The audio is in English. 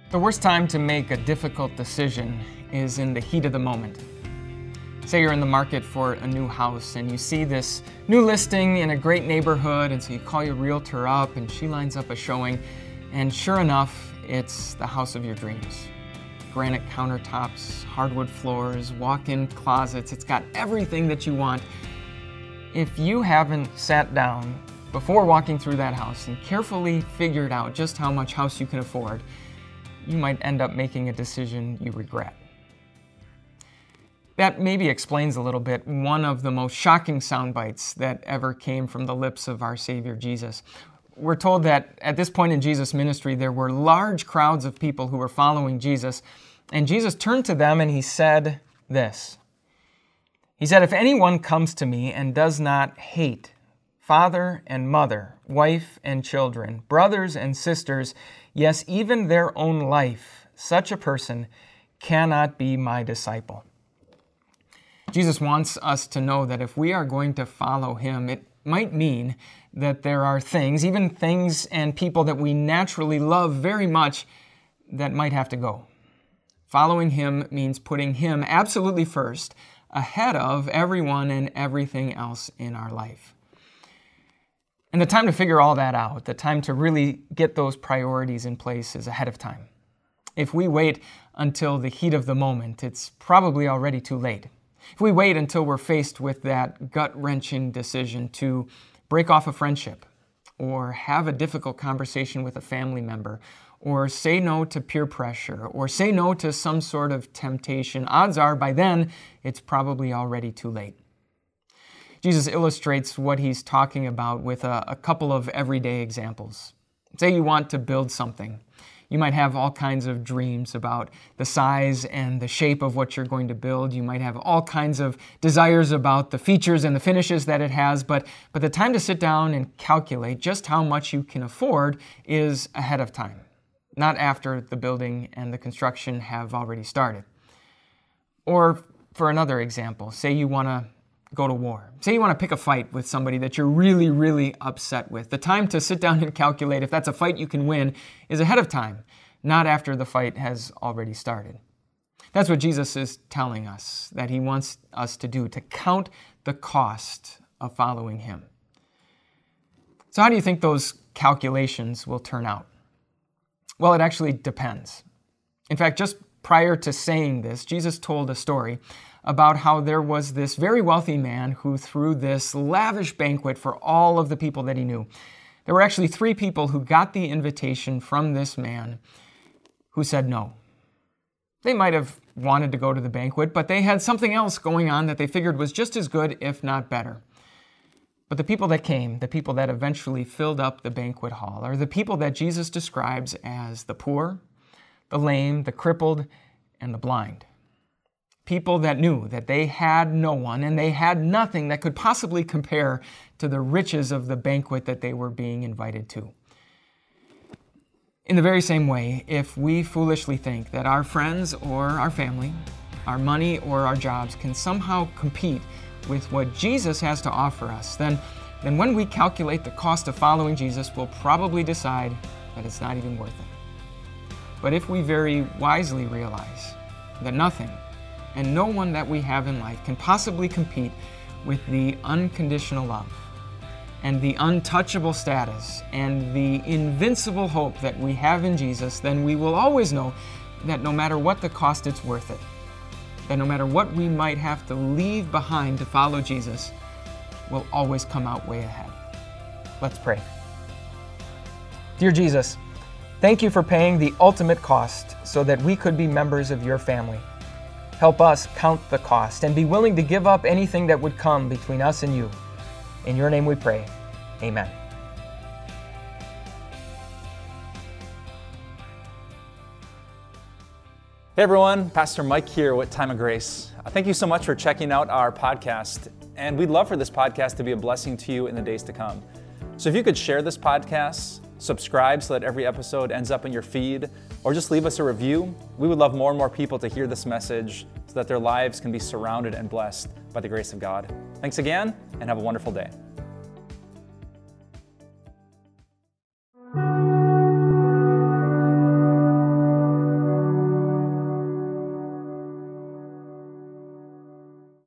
The worst time to make a difficult decision is in the heat of the moment. Say you're in the market for a new house and you see this new listing in a great neighborhood, and so you call your realtor up and she lines up a showing, and sure enough, it's the house of your dreams. Granite countertops, hardwood floors, walk-in closets, it's got everything that you want. If you haven't sat down before walking through that house and carefully figured out just how much house you can afford, you might end up making a decision you regret. That maybe explains a little bit one of the most shocking sound bites that ever came from the lips of our Savior Jesus. We're told that at this point in Jesus' ministry, there were large crowds of people who were following Jesus, and Jesus turned to them and he said this. He said, "If anyone comes to me and does not hate father and mother, wife and children, brothers and sisters, yes, even their own life, such a person cannot be my disciple." Jesus wants us to know that if we are going to follow him, it might mean that there are things, even things and people that we naturally love very much, that might have to go. Following him means putting him absolutely first, ahead of everyone and everything else in our life. And the time to figure all that out, the time to really get those priorities in place, is ahead of time. If we wait until the heat of the moment, it's probably already too late. If we wait until we're faced with that gut-wrenching decision to break off a friendship, or have a difficult conversation with a family member, or say no to peer pressure, or say no to some sort of temptation, odds are by then it's probably already too late. Jesus illustrates what he's talking about with a couple of everyday examples. Say you want to build something. You might have all kinds of dreams about the size and the shape of what you're going to build. You might have all kinds of desires about the features and the finishes that it has, but the time to sit down and calculate just how much you can afford is ahead of time, not after the building and the construction have already started. Or for another example, say you want to go to war. Say you want to pick a fight with somebody that you're really, really upset with. The time to sit down and calculate if that's a fight you can win is ahead of time, not after the fight has already started. That's what Jesus is telling us that he wants us to do, to count the cost of following him. So how do you think those calculations will turn out? Well, it actually depends. In fact, just prior to saying this, Jesus told a story about how there was this very wealthy man who threw this lavish banquet for all of the people that he knew. There were actually 3 people who got the invitation from this man who said no. They might have wanted to go to the banquet, but they had something else going on that they figured was just as good, if not better. But the people that came, the people that eventually filled up the banquet hall, are the people that Jesus describes as the poor, the lame, the crippled, and the blind. People that knew that they had no one and they had nothing that could possibly compare to the riches of the banquet that they were being invited to. In the very same way, if we foolishly think that our friends or our family, our money or our jobs can somehow compete with what Jesus has to offer us, then when we calculate the cost of following Jesus, we'll probably decide that it's not even worth it. But if we very wisely realize that nothing and no one that we have in life can possibly compete with the unconditional love and the untouchable status and the invincible hope that we have in Jesus, then we will always know that no matter what the cost, it's worth it. That no matter what we might have to leave behind to follow Jesus, we'll always come out way ahead. Let's pray. Dear Jesus, thank you for paying the ultimate cost so that we could be members of your family. Help us count the cost and be willing to give up anything that would come between us and you. In your name we pray. Amen. Hey everyone, Pastor Mike here with Time of Grace. Thank you so much for checking out our podcast, and we'd love for this podcast to be a blessing to you in the days to come. So if you could share this podcast, subscribe so that every episode ends up in your feed, or just leave us a review, we would love more and more people to hear this message so that their lives can be surrounded and blessed by the grace of God. Thanks again, and have a wonderful day.